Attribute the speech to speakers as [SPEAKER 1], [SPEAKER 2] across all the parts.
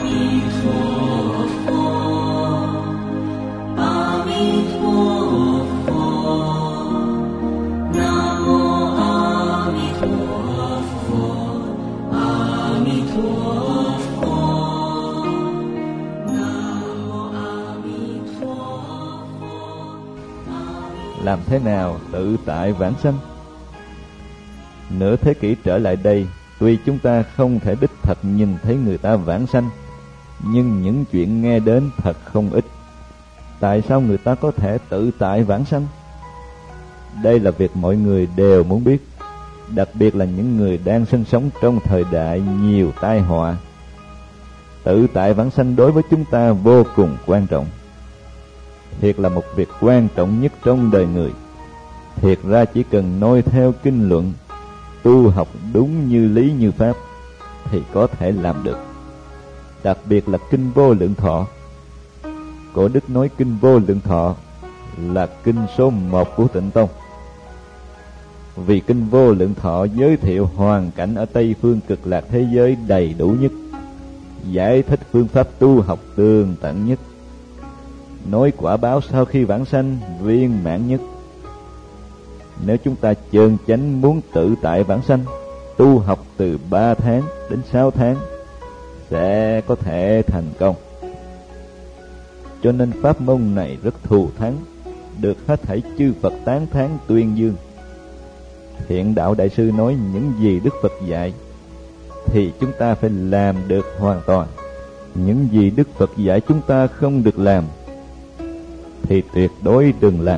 [SPEAKER 1] Làm thế nào tự tại vãng sanh? Nửa thế kỷ trở lại đây, tuy chúng ta không thể đích thật nhìn thấy người ta vãng sanh, nhưng những chuyện nghe đến thật không ít. Tại sao người ta có thể tự tại vãng sanh? Đây là việc mọi người đều muốn biết, đặc biệt là những người đang sinh sống trong thời đại nhiều tai họa. Tự tại vãng sanh đối với chúng ta vô cùng quan trọng. Thiệt là một việc quan trọng nhất trong đời người. Thiệt ra chỉ cần noi theo kinh luận, tu học đúng như lý như pháp thì có thể làm được. Đặc biệt là kinh Vô Lượng Thọ. Cổ đức nói kinh Vô Lượng Thọ là kinh số 1 của Tịnh Tông. Vì kinh Vô Lượng Thọ giới thiệu hoàn cảnh ở Tây phương Cực Lạc thế giới đầy đủ nhất, giải thích phương pháp tu học tường tận nhất, nói quả báo sau khi vãng sanh viên mãn nhất. Nếu chúng ta chân chánh muốn tự tại vãng sanh, tu học từ 3 tháng đến 6 tháng sẽ có thể thành công. Cho nên pháp môn này rất thù thắng, được hết thảy chư Phật tán thán tuyên dương. Thiện Đạo Đại Sư nói những gì Đức Phật dạy thì chúng ta phải làm được hoàn toàn. Những gì Đức Phật dạy chúng ta không được làm thì tuyệt đối đừng làm.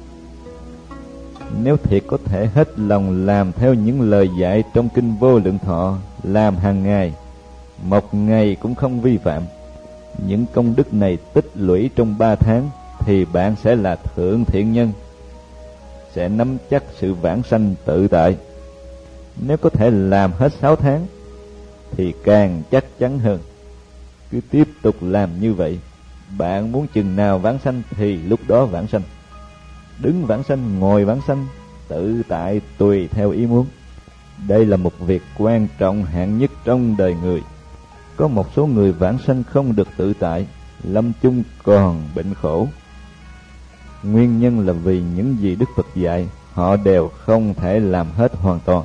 [SPEAKER 1] Nếu thiệt có thể hết lòng làm theo những lời dạy trong kinh Vô Lượng Thọ, làm hàng ngày, một ngày cũng không vi phạm, những công đức này tích lũy trong 3 tháng thì bạn sẽ là thượng thiện nhân, sẽ nắm chắc sự vãng sanh tự tại. Nếu có thể làm hết 6 tháng thì càng chắc chắn hơn. Cứ tiếp tục làm như vậy, bạn muốn chừng nào vãng sanh thì lúc đó vãng sanh. Đứng vãng sanh, ngồi vãng sanh, tự tại tùy theo ý muốn. Đây là một việc quan trọng hạng nhất trong đời người. Có một số người vãng sanh không được tự tại, lâm chung còn bệnh khổ. Nguyên nhân là vì những gì Đức Phật dạy họ đều không thể làm hết hoàn toàn.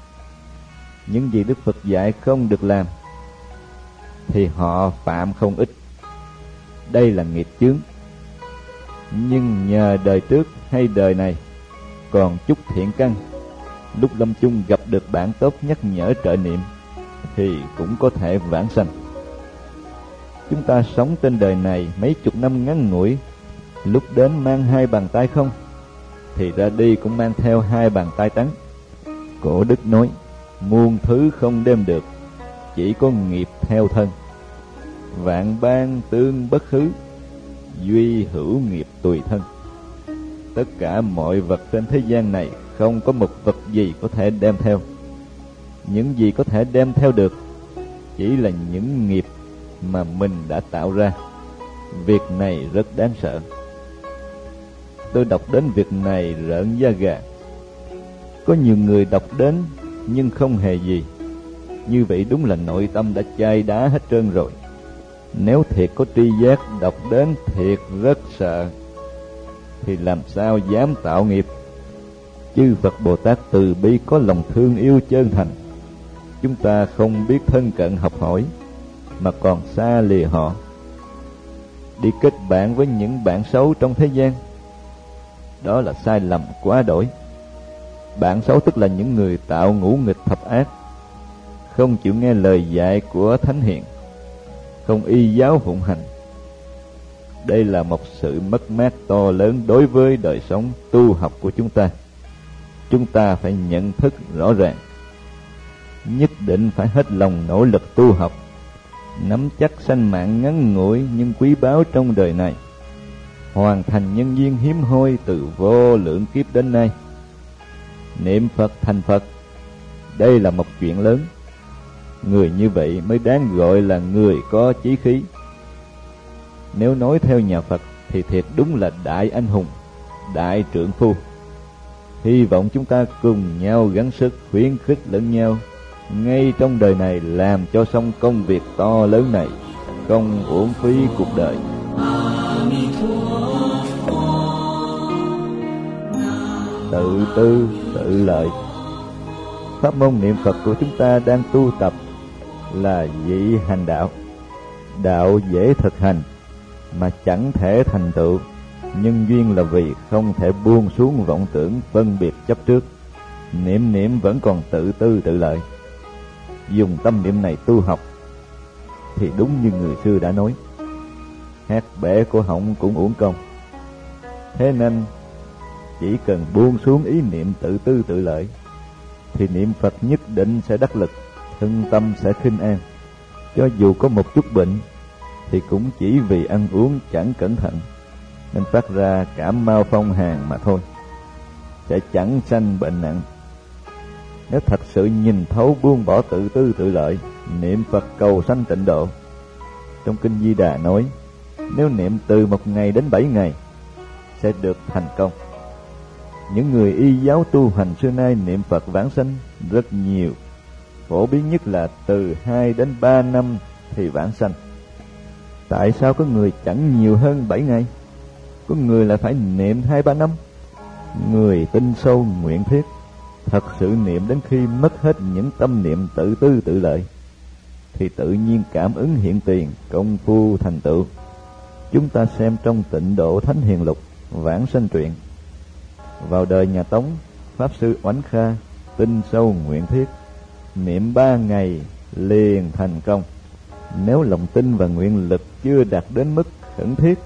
[SPEAKER 1] Những gì Đức Phật dạy không được làm thì họ phạm không ít. Đây là nghiệp chướng. Nhưng nhờ đời trước hay đời này còn chút thiện căn, lúc lâm chung gặp được bạn tốt nhắc nhở trợ niệm thì cũng có thể vãng sanh. Chúng ta sống trên đời này mấy chục năm ngắn ngủi, lúc đến mang 2 bàn tay không thì ra đi cũng mang theo 2 bàn tay trắng. Cổ đức nói muôn thứ không đem được, chỉ có nghiệp theo thân. Vạn ban tương bất khứ, duy hữu nghiệp tùy thân. Tất cả mọi vật trên thế gian này không có một vật gì có thể đem theo. Những gì có thể đem theo được chỉ là những nghiệp mà mình đã tạo ra. Việc này rất đáng sợ. Tôi đọc đến việc này rợn da gà. Có nhiều người đọc đến nhưng không hề gì. Như vậy đúng là nội tâm đã chai đá hết trơn rồi. Nếu thiệt có tri giác đọc đến thiệt rất sợ thì làm sao dám tạo nghiệp. Chư Phật Bồ Tát từ bi có lòng thương yêu chân thành. Chúng ta không biết thân cận học hỏi mà còn xa lìa họ, đi kết bạn với những bạn xấu trong thế gian. Đó là sai lầm quá đổi. Bạn xấu tức là những người tạo ngũ nghịch thập ác, không chịu nghe lời dạy của thánh hiền, không y giáo phụng hành. Đây là một sự mất mát to lớn đối với đời sống tu học của chúng ta. Chúng ta phải nhận thức rõ ràng, nhất định phải hết lòng nỗ lực tu học, nắm chắc sanh mạng ngắn ngủi nhưng quý báu trong đời này, hoàn thành nhân duyên hiếm hoi từ vô lượng kiếp đến nay. Niệm Phật thành Phật, đây là một chuyện lớn. Người như vậy mới đáng gọi là người có chí khí. Nếu nói theo nhà Phật thì thiệt đúng là đại anh hùng, đại trượng phu. Hy vọng chúng ta cùng nhau gắng sức khuyến khích lẫn nhau ngay trong đời này làm cho xong công việc to lớn này. không uổng phí cuộc đời. Tự tư tự lợi. Pháp môn niệm Phật của chúng ta đang tu tập là vị hành đạo. Đạo dễ thực hành mà chẳng thể thành tựu, nhân duyên là vì không thể buông xuống vọng tưởng phân biệt chấp trước. Niệm niệm vẫn còn tự tư tự lợi. Dùng tâm niệm này tu học thì đúng như người xưa đã nói, hát bể cổ họng cũng uổng công. Thế nên chỉ cần buông xuống ý niệm tự tư tự lợi thì niệm Phật nhất định sẽ đắc lực, thân tâm sẽ khinh an. Cho dù có một chút bệnh thì cũng chỉ vì ăn uống chẳng cẩn thận nên phát ra cảm mao phong hàn mà thôi, sẽ chẳng sanh bệnh nặng. Nếu thật sự nhìn thấu buông bỏ tự tư tự lợi, niệm Phật cầu sanh tịnh độ. Trong Kinh Di Đà nói, nếu niệm từ 1 ngày đến 7 ngày sẽ được thành công. Những người y giáo tu hành xưa nay niệm Phật vãng sanh rất nhiều, phổ biến nhất là từ 2 đến 3 năm thì vãng sanh. Tại sao có người chẳng nhiều hơn 7 ngày, có người lại phải niệm 2-3 năm? Người tin sâu nguyện thiết, thật sự niệm đến khi mất hết những tâm niệm tự tư tự lợi thì tự nhiên cảm ứng hiện tiền, công phu thành tựu. Chúng ta xem trong Tịnh Độ Thánh Hiền Lục vãng sanh truyện. Vào đời nhà Tống, Pháp Sư Oánh Kha tin sâu nguyện thiết, niệm 3 ngày liền thành công. Nếu lòng tin và nguyện lực chưa đạt đến mức khẩn thiết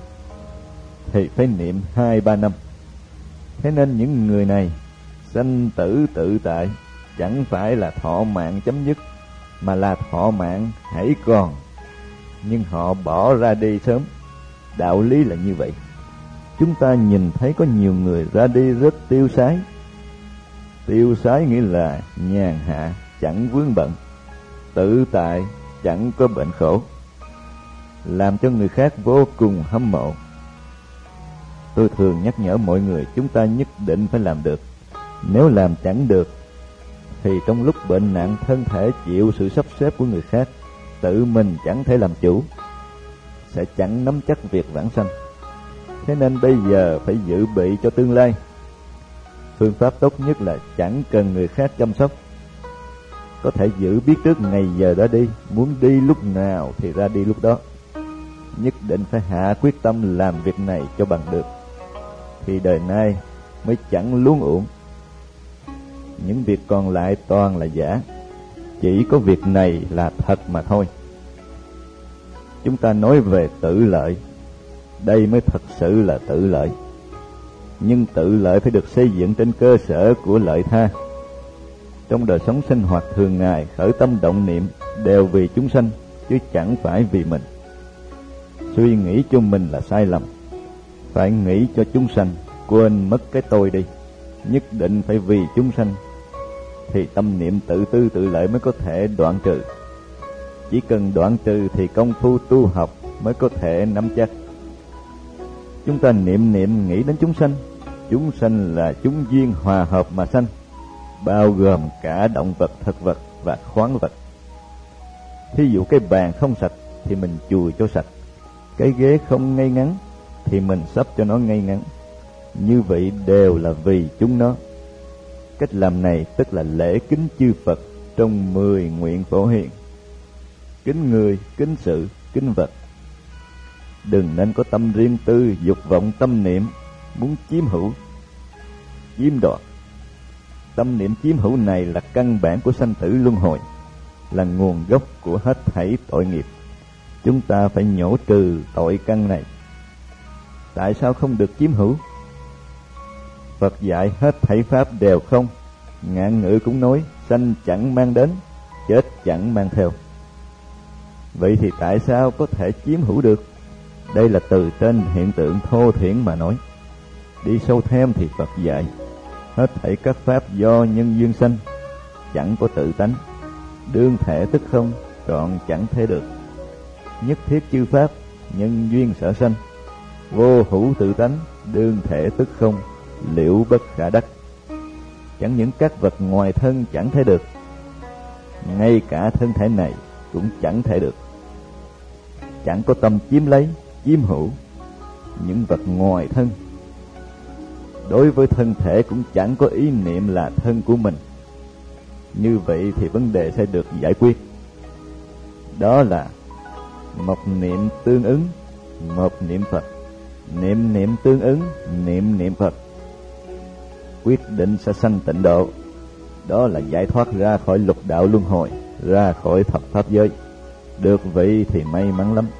[SPEAKER 1] thì phải niệm 2-3 năm. Thế nên những người này sanh tử tự tại, chẳng phải là thọ mạng chấm dứt, mà là thọ mạng hãy còn, nhưng họ bỏ ra đi sớm. Đạo lý là như vậy. Chúng ta nhìn thấy có nhiều người ra đi rất tiêu sái. Tiêu sái nghĩa là nhàn hạ, chẳng vướng bận, tự tại, chẳng có bệnh khổ, làm cho người khác vô cùng hâm mộ. Tôi thường nhắc nhở mọi người chúng ta nhất định phải làm được. Nếu làm chẳng được thì trong lúc bệnh nặng thân thể chịu sự sắp xếp của người khác, tự mình chẳng thể làm chủ, sẽ chẳng nắm chắc việc vãng sanh. Thế nên bây giờ phải dự bị cho tương lai. Phương pháp tốt nhất là chẳng cần người khác chăm sóc, có thể giữ biết trước ngày giờ đã đi, muốn đi lúc nào thì ra đi lúc đó. Nhất định phải hạ quyết tâm làm việc này cho bằng được, thì đời nay mới chẳng luống uổng. Những việc còn lại toàn là giả, chỉ có việc này là thật mà thôi. Chúng ta nói về tự lợi, đây mới thật sự là tự lợi. Nhưng tự lợi phải được xây dựng trên cơ sở của lợi tha. Trong đời sống sinh hoạt thường ngày, khởi tâm động niệm đều vì chúng sanh, chứ chẳng phải vì mình. Suy nghĩ cho mình là sai lầm, phải nghĩ cho chúng sanh, quên mất cái tôi đi. Nhất định phải vì chúng sanh, thì tâm niệm tự tư tự lợi mới có thể đoạn trừ. Chỉ cần đoạn trừ thì công phu tu học mới có thể nắm chắc. Chúng ta niệm niệm nghĩ đến chúng sanh. Chúng sanh là chúng duyên hòa hợp mà sanh, bao gồm cả động vật, thực vật và khoáng vật. Thí dụ cái bàn không sạch thì mình chùi cho sạch, cái ghế không ngay ngắn thì mình sắp cho nó ngay ngắn. Như vậy đều là vì chúng nó. Cách làm này tức là lễ kính chư Phật trong 10 nguyện phổ hiền: kính người, kính sự, kính vật. Đừng nên có tâm riêng tư, dục vọng tâm niệm muốn chiếm hữu, chiếm đoạt. Tâm niệm chiếm hữu này là căn bản của sanh tử luân hồi, là nguồn gốc của hết thảy tội nghiệp. Chúng ta phải nhổ trừ tội căn này. Tại sao không được chiếm hữu? Phật dạy hết thảy pháp đều không. Ngạn ngữ cũng nói sanh chẳng mang đến, chết chẳng mang theo. Vậy thì tại sao có thể chiếm hữu được? Đây là từ trên hiện tượng thô thiển mà nói. Đi sâu thêm thì Phật dạy hết thảy các pháp do nhân duyên sanh, chẳng có tự tánh, đương thể tức không, trọn chẳng thể được. Nhất thiết chư pháp nhân duyên sở sanh, vô hữu tự tánh, đương thể tức không, liễu bất khả đắc. Chẳng những các vật ngoài thân chẳng thể được, ngay cả thân thể này cũng chẳng thể được. chẳng có tâm chiếm lấy, chiếm hữu những vật ngoài thân. Đối với thân thể cũng chẳng có ý niệm là thân của mình. Như vậy thì vấn đề sẽ được giải quyết. Đó là một niệm tương ứng, một niệm Phật. Niệm niệm tương ứng, niệm niệm Phật. Quyết định sẽ sanh tịnh độ. Đó là giải thoát ra khỏi lục đạo luân hồi, ra khỏi thập pháp giới. Được vậy thì may mắn lắm.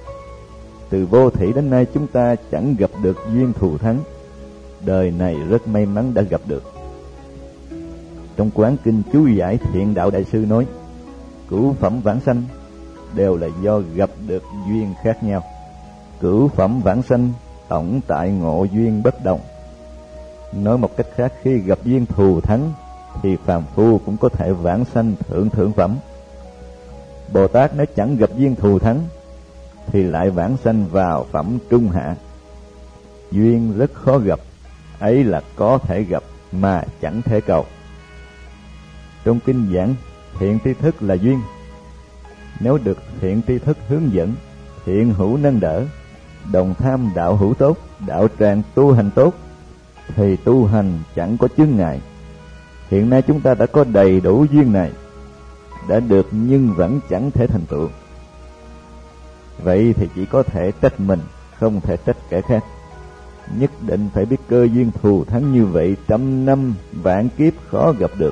[SPEAKER 1] Từ vô thủy đến nay chúng ta chẳng gặp được duyên thù thắng. Đời này rất may mắn đã gặp được. Trong quán kinh chú giải Thiện Đạo Đại Sư nói, cửu phẩm vãng sanh đều là do gặp được duyên khác nhau. Cửu phẩm vãng sanh tổng tại ngộ duyên bất đồng. Nói một cách khác, khi gặp duyên thù thắng thì phàm phu cũng có thể vãng sanh thượng thượng phẩm. Bồ Tát nếu chẳng gặp duyên thù thắng thì lại vãng sanh vào phẩm trung hạ. Duyên rất khó gặp, ấy là có thể gặp mà chẳng thể cầu. Trong kinh giảng thiện tri thức là duyên. Nếu được thiện tri thức hướng dẫn, thiện hữu nâng đỡ, đồng tham đạo hữu tốt, đạo tràng tu hành tốt, thì tu hành chẳng có chướng ngại. Hiện nay chúng ta đã có đầy đủ duyên này, đã được nhưng vẫn chẳng thể thành tựu. Vậy thì chỉ có thể trách mình, không thể trách kẻ khác. Nhất định phải biết cơ duyên thù thắng như vậy trăm năm vạn kiếp khó gặp được.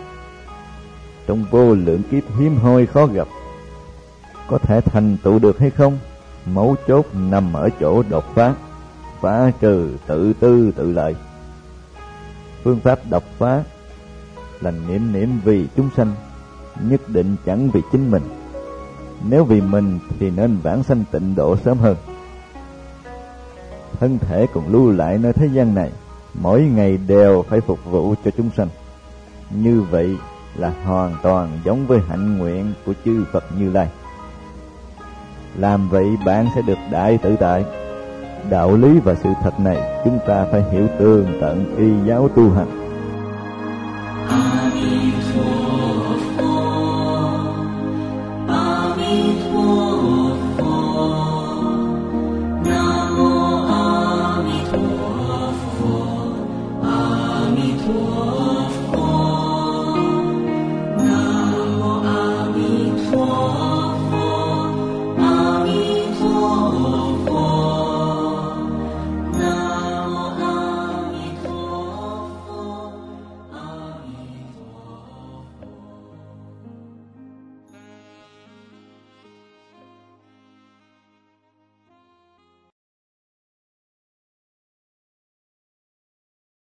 [SPEAKER 1] Trong vô lượng kiếp hiếm hoi khó gặp. Có thể thành tựu được hay không? Mấu chốt nằm ở chỗ đột phá, phá trừ tự tư tự lợi. Phương pháp đột phá là niệm niệm vì chúng sanh, nhất định chẳng vì chính mình. Nếu vì mình thì nên vãng sanh tịnh độ sớm hơn. Thân thể còn lưu lại nơi thế gian này, mỗi ngày đều phải phục vụ cho chúng sanh. Như vậy là hoàn toàn giống với hạnh nguyện của chư Phật Như Lai. Làm vậy bạn sẽ được đại tự tại. Đạo lý và sự thật này chúng ta phải hiểu tường tận y giáo tu hành.